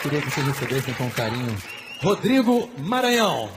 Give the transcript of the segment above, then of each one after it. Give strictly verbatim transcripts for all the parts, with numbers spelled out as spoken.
Queria que vocês recebessem com carinho Rodrigo Maranhão.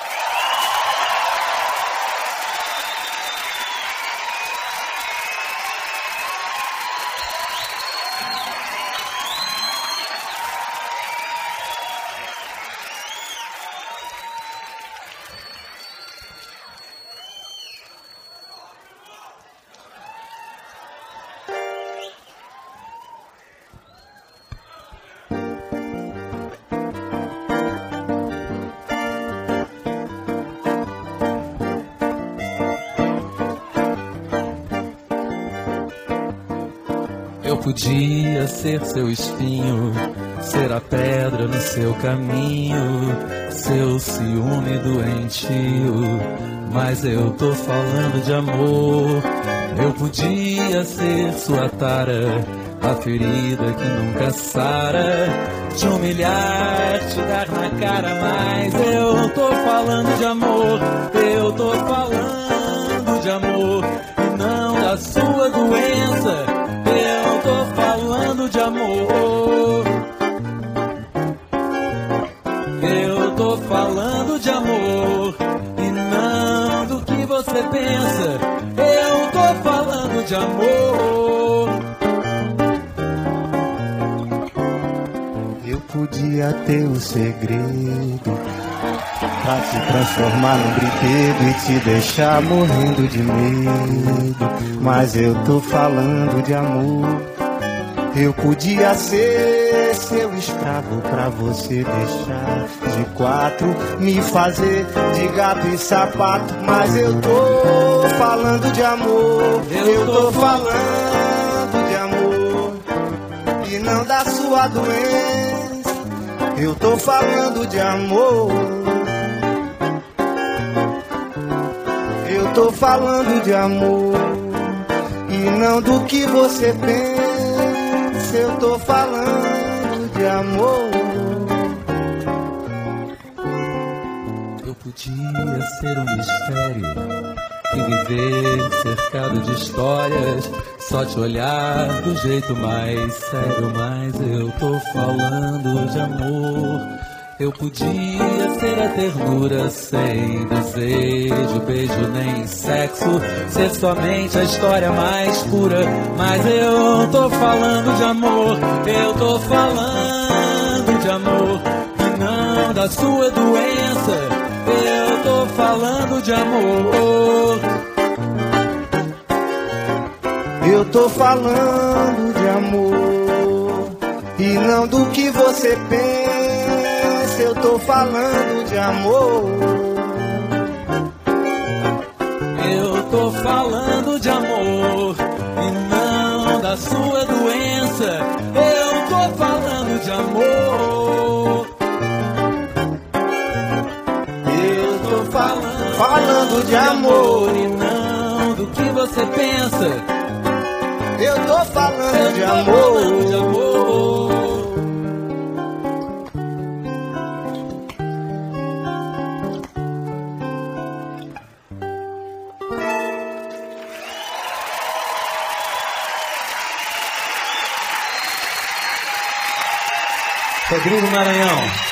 Eu podia ser seu espinho, ser a pedra no seu caminho, seu ciúme doentio, mas eu tô falando de amor. Eu podia ser sua tara, a ferida que nunca sara, te humilhar, te dar na cara, mas eu tô falando de amor. Eu tô falando de amor e não da sua doença. Eu tô falando de amor. Eu tô falando de amor e não do que você pensa. Eu tô falando de amor. Eu podia ter o segredo pra te transformar num brinquedo e te deixar morrendo de medo, mas eu tô falando de amor. Eu podia ser seu escravo pra você deixar de quatro, me fazer de gato e sapato, mas eu tô falando de amor. Eu tô falando de amor e não da sua doença. Eu tô falando de amor. Eu tô falando de amor e não do que você pensa. Eu tô falando de amor. Eu podia ser um mistério e viver cercado de histórias, só te olhar do jeito mais sério, mas eu tô falando de amor. Eu podia ser a ternura sem desejo, beijo nem sexo, ser somente a história mais pura, mas eu tô falando de amor. Eu tô falando de amor e não da sua doença. Eu tô falando de amor. Eu tô falando de amor e não do que você pensa. Eu tô falando de amor. Eu tô falando de amor e não da sua doença. Eu tô falando de amor. Eu tô falando, falando de amor e não do que você pensa. Eu tô falando Eu de tô amor. falando de amor. Rodrigo Maranhão.